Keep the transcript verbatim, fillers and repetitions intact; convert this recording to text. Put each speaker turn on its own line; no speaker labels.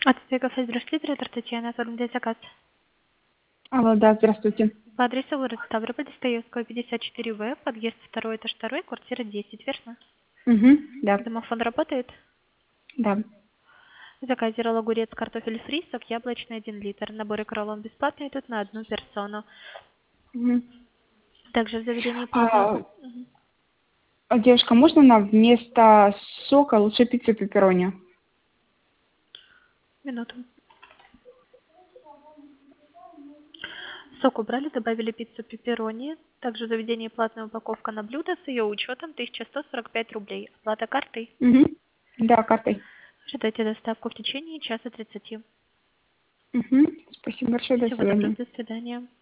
Отель кафе «Здравствуйте», директор Татьяна, оформляет заказ.
Алло, да, здравствуйте.
По адресу город Ставрополь, Достоевского, пятьдесят четыре В, подъезд второй, этаж второй, квартира десять, верно?
Угу, да,
Домофон работает?
да.
В заказе ролл огурец, картофель фри, сок яблочный один литр. Наборы к роллам бесплатные тут на одну персону.
Мгм.
Также в заведении платного...
А,
Мгм.
а, девушка, можно нам вместо сока лучше пиццу пепперони?
Минуту. Сок убрали, добавили пиццу пепперони. Также в заведении платная упаковка на блюдо с ее учетом тысяча сто сорок пять рублей. Оплата картой.
Угу. Да, картой.
Ожидайте доставку в течение часа тридцати.
Угу. Спасибо большое, до
Всего доброго,
свидания.
до свидания.